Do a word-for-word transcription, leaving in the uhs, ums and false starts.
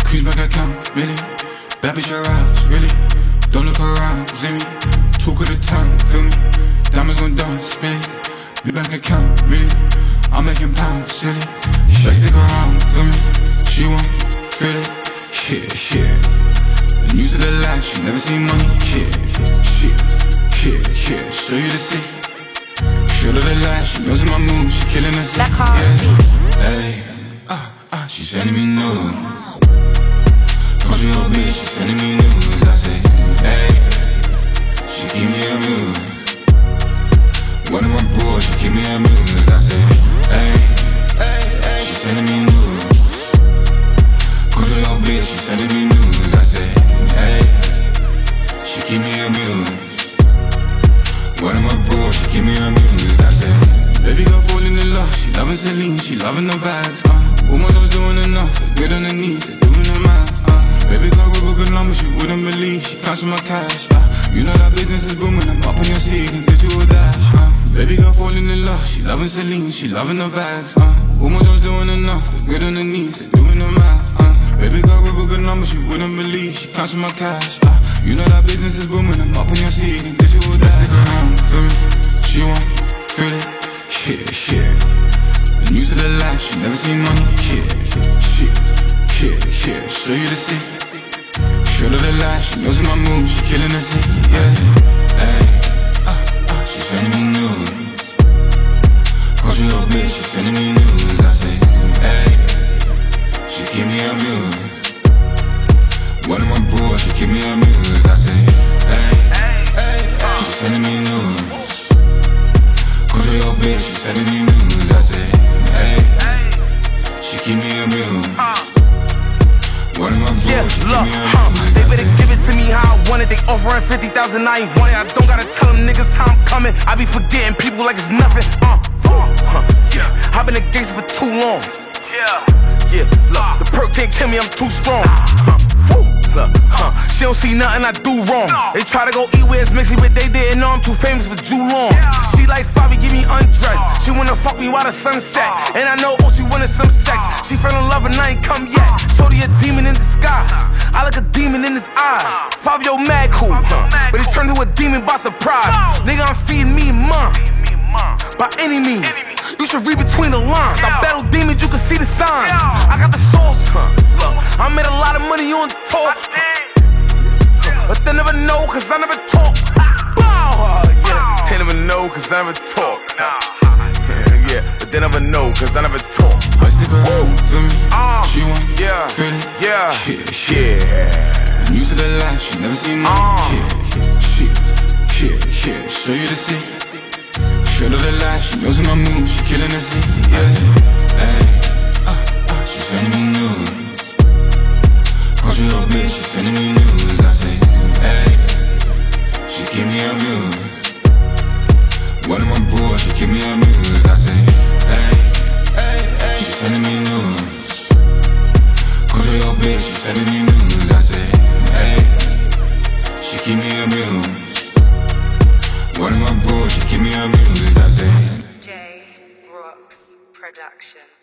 Increase my account, really. Bad bitch, your eyes, really. Don't look around, see me. Talk at a time, feel me. Diamonds gon' dance, spin it. New bank account, really. I'm making pounds, silly. She stick around, feel me. She won't feel it, yeah, yeah. And used to the life, she never seen money, yeah, yeah, yeah, yeah. Show you the city. Show her the life, she knows my moves, she killing us, yeah. Hey, ah, ah, she sending me nudes. Cause you old bitch, she sending me news. I say, hey, she keep me amused. One of my bros, she keep me amused. I say, hey, hey, hey, she sending me news. Cause you old bitch, she sending me news. I say, hey, she keep me amused. One of my bros, she keep me amused. I say, baby girl falling in love, she loving Celine, she loving the bags. Uh, woman was doing enough, good on the knees, they doing the math. Uh, baby girl with a good number, she wouldn't believe, she counts my cash. Uh, you know that business is booming, I'm up on your seat and get you a dash. Uh, baby girl falling in love, she loving Celine, she loving the bags. Uh, woman was doing enough, good on the knees, they doing the math. Uh, baby girl with a good number, she wouldn't believe, she counts my cash. Uh, you know that business is booming, I'm up on your seat and get you a dash. Stick around, feel me? She won't feel it, yeah, yeah. And used to the life, she never seen money, yeah, yeah, yeah, yeah. Show you the city. Show her the life, she knows my moves, she killing the city, yeah. Hey, ah, ah, she sending me news. Cause you old bitch, she sending me news. I say, hey, she keep me amused. One of my bros, she keep me amused. I say, hey, hey, hey, she sending me news. Cause you old bitch, she sending me news. I say, hey, she keep me amused. One of my bros, yeah, she keep look, me huh, amused. they better give it to me how I want it. They offering fifty thousand, I ain't want it. I don't gotta tell them niggas how I'm coming. I be forgetting people like it's nothing. Uh, huh, yeah, I've been a gangster for too long. Yeah, yeah, look, the perk can't kill me, I'm too strong. Huh, woo, look, huh, she don't see nothing I do wrong. They try to go eat where it's mixy, but they didn't know I'm too famous for too long. She like Fabi, give me undressed. She wanna fuck me while the sun set. And I know, oh, she wanted some sex. She fell in love and I ain't come yet. Shorty a demon in disguise. I like a demon in his eyes. Fabio mad cool, huh? But he turned to a demon by surprise. Nigga, I'm feeding me mom. By any means, you should read between the lines. I battle demons, you can see the signs. I got the sauce, huh? Look, I made a lot of money on tour. But they never know, cause I never talk. Yeah, they never know, cause I never talk. Yeah, yeah, but they never know, cause I never talk. I stick around, feel me? Uh, she won't yeah, feel it, yeah, yeah, yeah. And used to the life, she never seen money, uh, yeah, yeah, yeah, yeah. Show you the city. Show her the life, she knows my moves, she killing the city, yeah. Hey, ah, ah, she sending me news. Cause you old bitch, she sending me news. I say, hey, she keep me amused. One of my bros, she keep me amused. I say, hey, hey, hey, she sending me news. Cause you old bitch, she sending me news. I say, hey, she keep me amused. One of my bros, she keep me amused. I say, J Rocks Production.